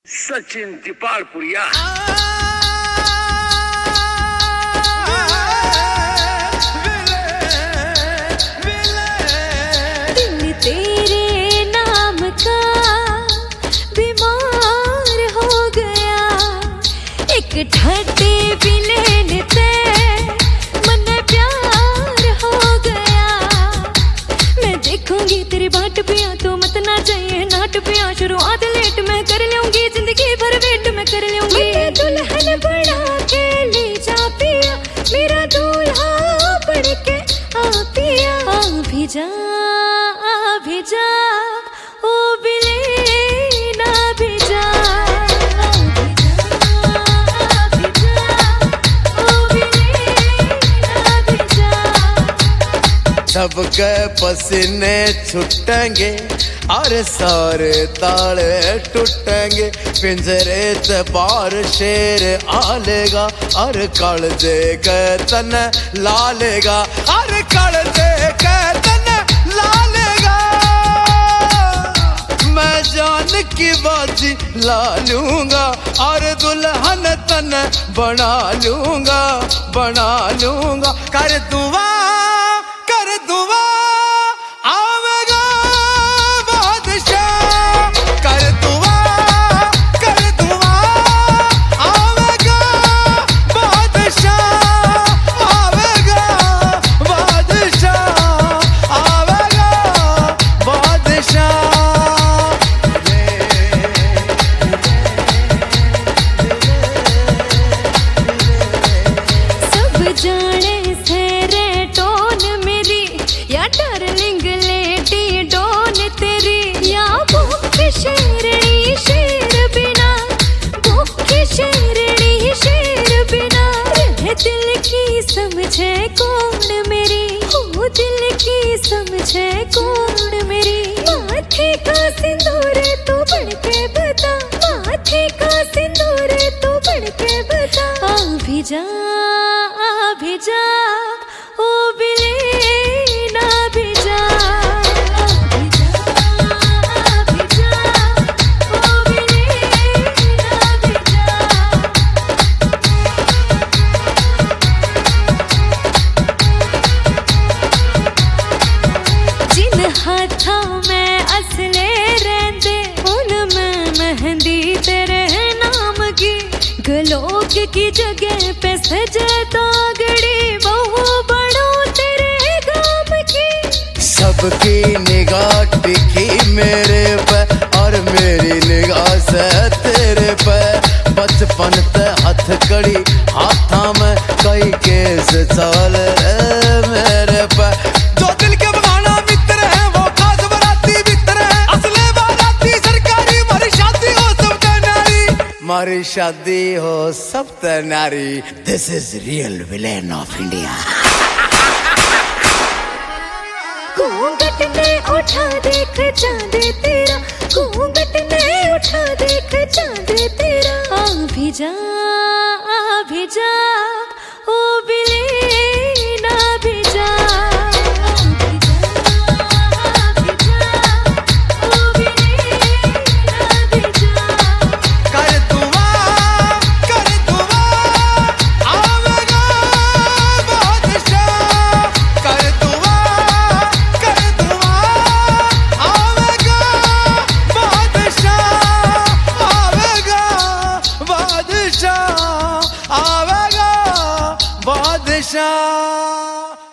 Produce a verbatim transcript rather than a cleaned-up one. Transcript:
सचिन तिपाड़पुरिया। दिल तेरे नाम का बीमार हो गया, एक ठट्टे विलेन ते मन प्यार हो गया। मैं देखूंगी तेरी बाट पिया, तू मत ना चाहिए नाट पिया। शुरुआत लेट मैं कर लूंगी, जिंदगी भर वेट मैं कर लूंगी। दुल्हन बना के ले जा पिया, मेरा दूल्हा बन के आ पिया। आ भी जा आ भी जा ओ विलेन, आ भी जा आ भी जा ओ विलेन, आ भी जा। सबके पसीने छुटेंगे और सारे ताले टूटेंगे। पिंजरे ते बाहर शेर आलेगा और कालजे के तन लालेगा, और कालजे के तन लालेगा। मैं जान की बाजी ला लूंगा और दुल्हन तन बना लूंगा, बना लूंगा। कर दुआ कर दुआ आवेगा बादशाह, कर दुआ कर दुआ आवेगा बादशाह, आवेगा बादशाह, आवेगा बादशाह। सब जाने से रे टोन मेरी, या डार्लिंग लेडी डोन तेरी, या भूखी शेरनी शेर बिना, भूखी शेरनी शेर बिना। रह दिल की समझे कौन मेरी, हो दिल की समझे कौन मेरी। माथे का सिंदूर तो बन के बता, माथे का सिंदूर तो बन के बता। आ भी जा आ भी जा ओ विलेन, आ भी जा आ भी जा आ भी जा ओ विलेन, आ भी जा। जिन हाथों में असले रहंदे, उनमें मेहंदी तेरे नाम की। गलोक की जगह पे सजे तागड़ी, बहु बड़ो तेरे गाम की। सबकी निगाह टिकी मेरे पे और मेरी निगाह से तेरे पे। बचपन ते हथ कड़ी हाथा में कई केस चाल रे मेरे पे। जो दिल के बगाना मित्र है वो खास बराती मित्र है, असले बाराती सरकारी। मारी शादी हो सबका नारी, मारी शादी हो सब नारी। This is real villain of India. घूंघट ने उठा देख चांद तेरा, घूंघट ने उठा देख चांद तेरा। आ भी जा आ भी जा ओ विलेन, आ भी जा आ भी जा आ भी जा ओ विलेन, आ भी जा। कर दुआ कर दुआ आवेगा बादशाह, कर दुआ कर दुआ आवेगा बादशाह, आवेगा बादशाह, आवेगा बादशाह।